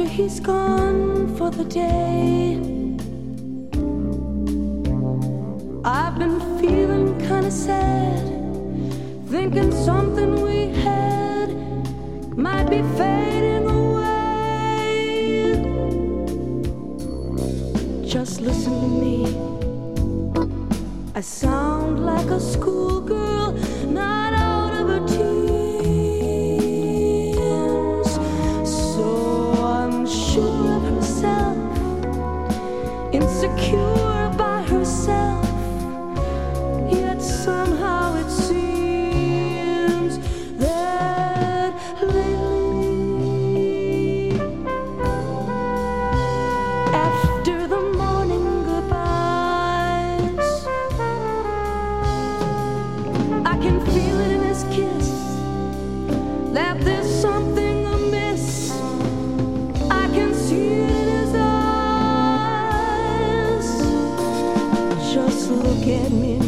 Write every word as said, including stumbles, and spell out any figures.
after he's gone for the day. I've been feeling kinda sad, thinking something we had might be fading away. Just listen to me, I sound like a schoolgirl, not out of her teens. So unsure of herself, insecure by herself, yet somehow it seems that lately, after the morning goodbyes, I can feel it in his kiss, that there's something amiss. I can see it in his eyes. Just look at me